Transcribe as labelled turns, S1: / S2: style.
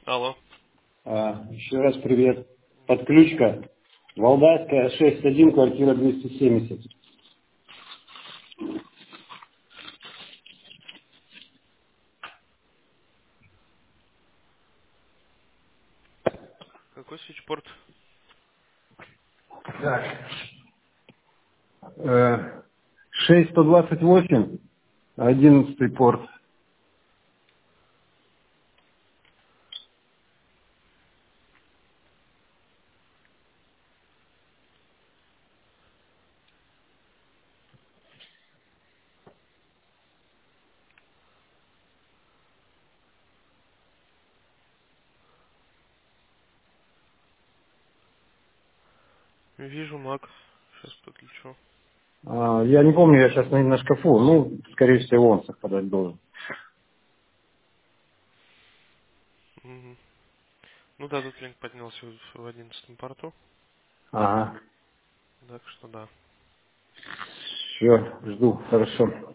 S1: Алло.
S2: Еще раз привет. Подключка. Валдайская, 6-1, квартира 270.
S1: Какой свитчпорт?
S2: Так. 6128, 11 порт.
S1: Вижу маг. Сейчас подключу.
S2: Я не помню, я сейчас на шкафу. Ну, скорее всего, он совпадать должен.
S1: Мгм. Ну да, тут линк поднялся в 11 порту.
S2: Ага.
S1: Так что да.
S2: Все, жду. Хорошо.